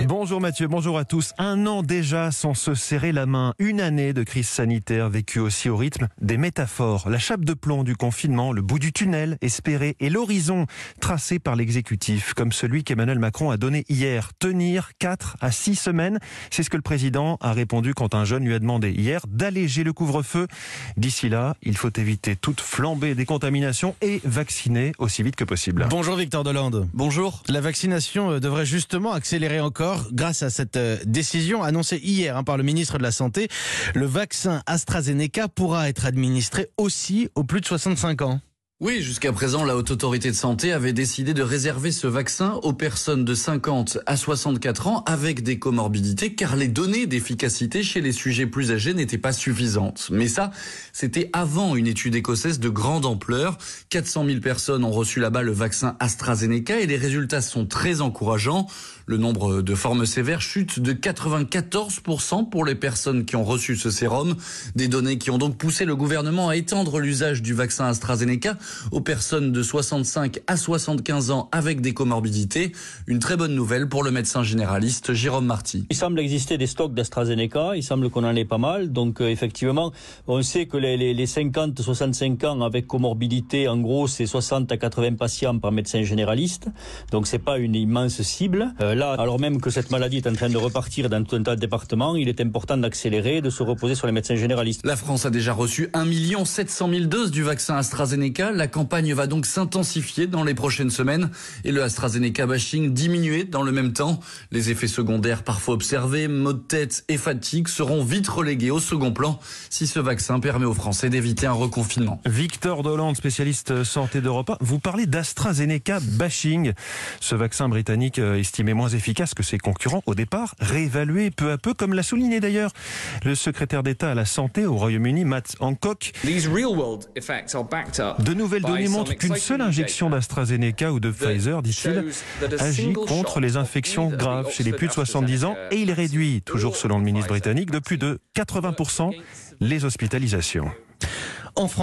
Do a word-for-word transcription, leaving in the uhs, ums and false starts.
Bonjour Mathieu, bonjour à tous. Un an déjà sans se serrer la main. Une année de crise sanitaire vécue aussi au rythme des métaphores. La chape de plomb du confinement, le bout du tunnel espéré et l'horizon tracé par l'exécutif, comme celui qu'Emmanuel Macron a donné hier. Tenir quatre à six semaines, c'est ce que le président a répondu quand un jeune lui a demandé hier d'alléger le couvre-feu. D'ici là, il faut éviter toute flambée des contaminations et vacciner aussi vite que possible. Bonjour Victor Delande. Bonjour. La vaccination devrait justement accélérer encore grâce à cette décision annoncée hier hein, par le ministre de la Santé. Le vaccin AstraZeneca pourra être administré aussi aux plus de soixante-cinq ans. Oui, jusqu'à présent, la Haute Autorité de Santé avait décidé de réserver ce vaccin aux personnes de cinquante à soixante-quatre ans avec des comorbidités, car les données d'efficacité chez les sujets plus âgés n'étaient pas suffisantes. Mais ça, c'était avant une étude écossaise de grande ampleur. quatre cent mille personnes ont reçu là-bas le vaccin AstraZeneca et les résultats sont très encourageants. Le nombre de formes sévères chute de quatre-vingt-quatorze pour cent pour les personnes qui ont reçu ce sérum. Des données qui ont donc poussé le gouvernement à étendre l'usage du vaccin AstraZeneca aux personnes de soixante-cinq à soixante-quinze ans avec des comorbidités. Une très bonne nouvelle pour le médecin généraliste Jérôme Marty. Il semble exister des stocks d'AstraZeneca, il semble qu'on en ait pas mal. Donc euh, effectivement, on sait que les, les, les cinquante à soixante-cinq ans avec comorbidité, en gros, c'est soixante à quatre-vingts patients par médecin généraliste. Donc c'est pas une immense cible. Euh, là, alors même que cette maladie est en train de repartir dans tout un tas de départements, il est important d'accélérer, de se reposer sur les médecins généralistes. La France a déjà reçu un million sept cent mille doses du vaccin AstraZeneca. La campagne va donc s'intensifier dans les prochaines semaines et le AstraZeneca bashing diminuer dans le même temps. Les effets secondaires parfois observés, maux de tête et fatigue seront vite relégués au second plan si ce vaccin permet aux Français d'éviter un reconfinement. Victor Delande, spécialiste santé d'Europe un. Vous parlez d'AstraZeneca bashing. Ce vaccin britannique estimé moins efficace que ses concurrents au départ, réévalué peu à peu, comme l'a souligné d'ailleurs le secrétaire d'État à la santé au Royaume-Uni, Matt Hancock. De nouvelles données montrent qu'une seule injection d'AstraZeneca ou de Pfizer, dit-il, agit contre les infections graves chez les plus de soixante-dix ans et il réduit, toujours selon le ministre britannique, de plus de quatre-vingts pour cent les hospitalisations. En France,